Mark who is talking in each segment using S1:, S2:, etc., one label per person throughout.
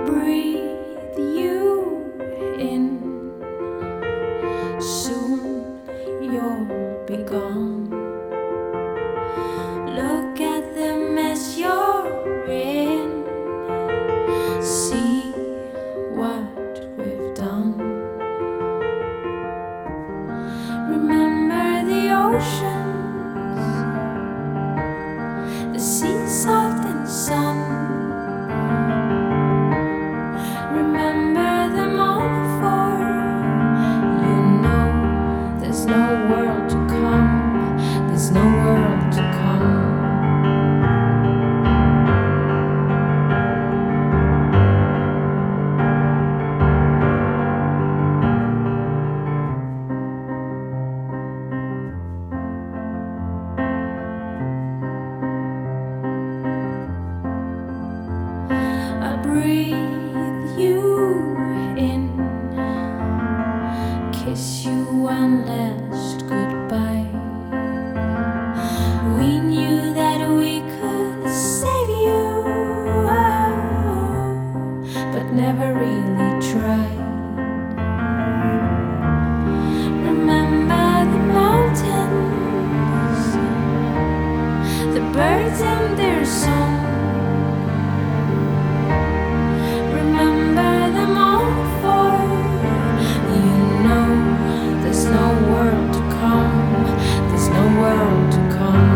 S1: breathe you in. Soon you'll be gone. Look at the mess you're in. See what we've done. Remember the oceans, the sea soft and sun. Remember them all for you know there's no world to come. There's no world to come. I breathe you in, kiss you one last goodbye. We knew that we could save you, but never really tried. Remember the mountains, the birds and their song. Remember them all for you know there's no world to come. There's no world to come.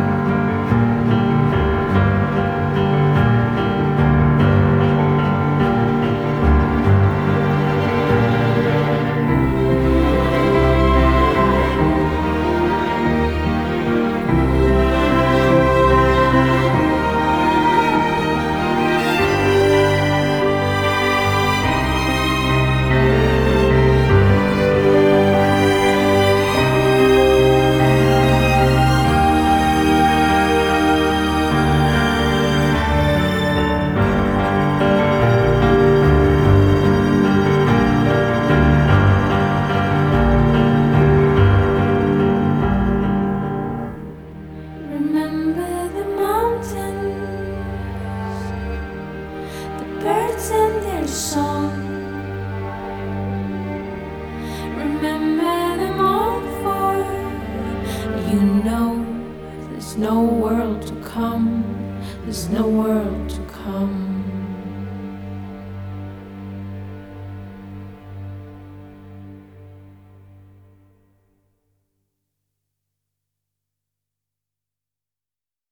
S1: Remember the mountains, the birds and their song. Remember them all for you know there's no world to come. There's no world to come.